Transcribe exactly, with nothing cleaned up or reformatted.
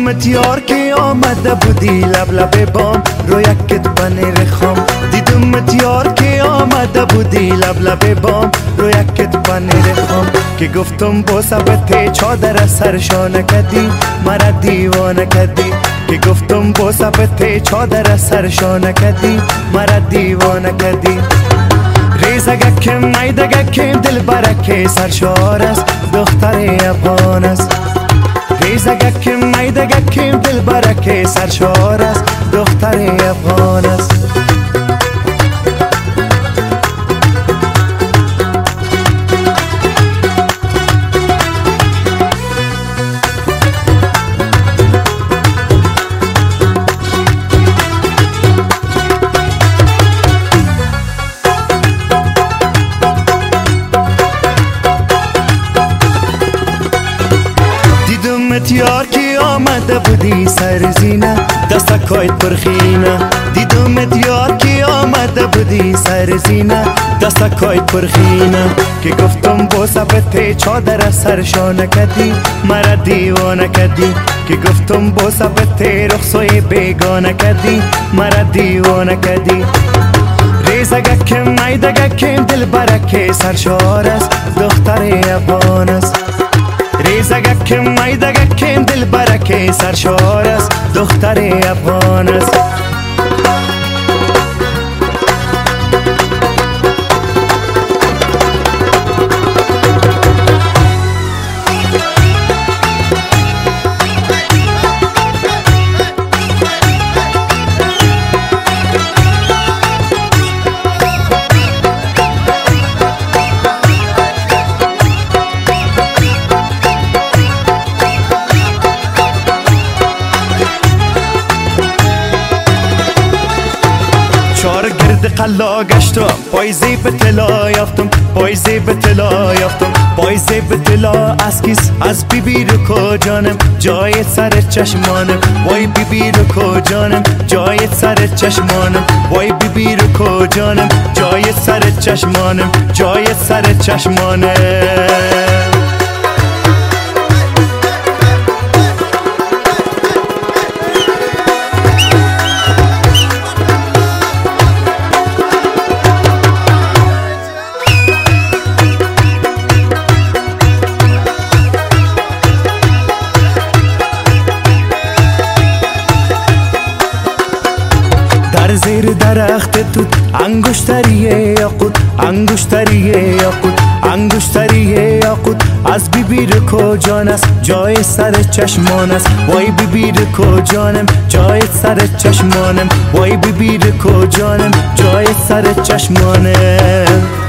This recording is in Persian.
دیدمت یار که آمده بودی لب لب بام رو یکت پنیر خام. دیدمت یار که آمده بودی لب لب بام رو یکت پنیر خام. که گفتم با سبت چادر سرشانه کدی مرا دیوانه کدی. که گفتم با سبت چادر سرشانه کدی مرا دیوانه کدی. ریزگکم میدگکم دل برکه سرشار است دختر افغان است. ریزگکم میدگکم دل برکه سرشار است دختر افغان است. دیدمت یار که آمده بودی سر زینه دستکایت پرخینه. دیدمت یار که آمده بودی سر زینه دستکایت پرخینه. که گفتم با سبت چادر سرشانه کدی مرا دیوانه کدی. که گفتم با سبت رخصوی بیگانه کدی مرا دیوانه کدی. ریزگکم میدگکم دل برکه سرشار است دختر افغان است. ریزگکم میدگکم دل برکه سرشار است دختر افغان است. چار گرد قلا گشتم پایزی به طلا یافتم. پایزی به طلا یافتم. پایزی به طلا از کیس از بی بی رو کجانم جای سر چشمانم. وای بی بی رو کجانم جای سر چشمانم. وای بی بی رو کجانم جای سر چشمانم. جای سر چشمانم. در زیر درخت توت انگشتریه یاقوت انگشتریه یاقوت انگشتریه یاقوت از بی بی رو کجان است جای سر چشمان است. وای بی بی رو کجانم جای سر چشمانم. وای بی بی رو کجانم جای سر چشمانم.